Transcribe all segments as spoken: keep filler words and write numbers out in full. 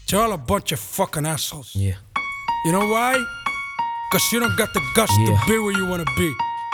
You're all a bunch of fucking assholes. Yeah. You know why? Cause you don't got the guts Yeah. to be where you wanna be.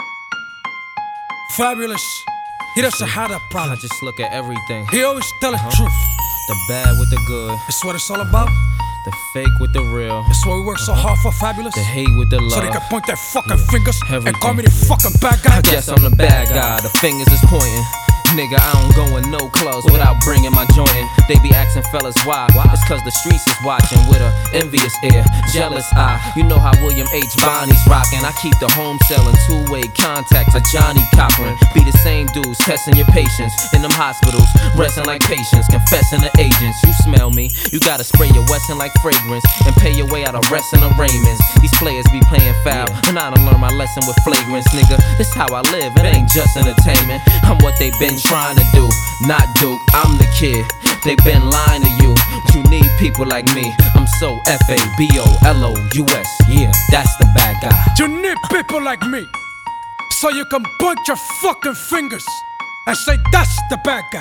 Fabulous. He doesn't have that I problem. just look at everything. He always tell the Uh-huh. truth. The bad with the good, That's what it's all about. the fake with the real, That's why we work so hard for Fabulous. the hate with the So they can love. point their fucking fingers and call me the Everything. fucking bad guy. I guess I'm the bad guy, the fingers is pointing. Nigga, I don't go in no clubs without bringing my joint in. They be asking fellas why. It's cause the streets is watching with a envious ear, jealous eye. You know how William H. Bonnie's rockin'. I keep the home selling two-way contacts like Johnny Cochran. Be the same dudes testing your patience in them hospitals, resting like patients, confessing to agents. You smell me, you gotta spray your Wesson like fragrance and pay your way out of resting arraignments. These players be playing foul, and I done learned my lesson with flagrants, nigga. This how I live, it ain't just entertainment. I'm what they been trying to do, not Duke, I'm the kid. They been lying to you. You need people like me. I'm so F A B O L O U S. Yeah, that's the bad guy. You need people like me. So you can point your fucking fingers and say that's the bad guy.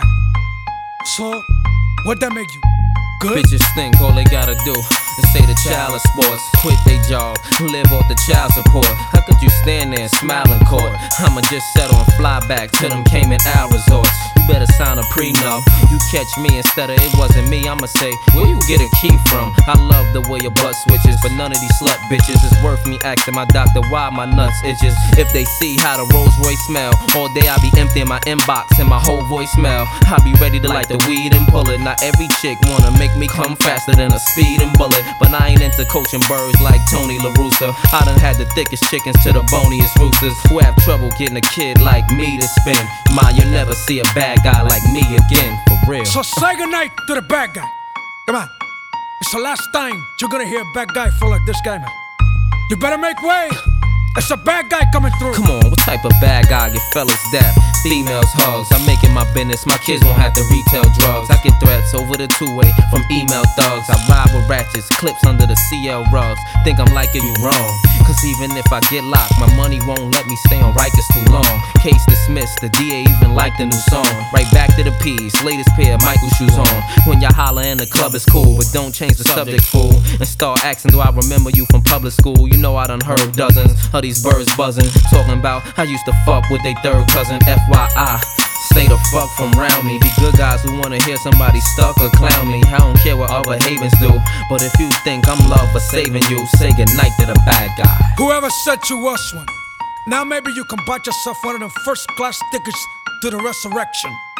So, what that make you? Good? Bitches think all they gotta do is say the child of sports, quit they job, live off the child support. How could you stand there and smile in court? I'ma just settle and fly back to them Cayman Isle resorts. You better sign a prenup. You catch me instead of it wasn't me, I'ma say, where you get a key from? I love the way your butt switches, but none of these slut bitches is worth me asking my doctor why my nuts itches. If they see how the Rolls Royce smell, all day I be emptying my inbox and my whole voicemail. I be ready to light the weed and pull it. Not every chick wanna make me come faster than a speeding bullet, but I ain't into coaching birds like Tony La Russa. I done had the thickest chickens to the boniest roosters who have trouble getting a kid like me to spin. Ma, you'll never see a bad guy like me again, for real. So say goodnight to the bad guy. Come on. It's the last time you're gonna hear a bad guy fall like this guy, man. You better make way. It's a bad guy coming through. Come on, what type of bad guy get fellas dap? Females hugs, I'm making my business, my kids won't have to retail drugs. I get threats over the two-way from email thugs. I ride with ratchets, clips under the C L rugs. Think I'm liking you wrong, cause even if I get locked, my money won't let me stay on Rikers too long. Case dismissed, the D A even liked the new song. Right back to the P's, latest pair of Michael shoes on. When y'all holler in the club it's cool, but don't change the subject, fool. And start asking, do I remember you from public school? You know I done heard dozens of these birds buzzing, talking about I used to fuck with they third cousin. F Y I, stay the fuck from round me. Be good guys who wanna hear somebody stuck or clown me. I don't care what other havens do, but if you think I'm love for saving you, say goodnight to the bad guy. Whoever said you was one, now maybe you can buy yourself one of them first class tickets to the resurrection.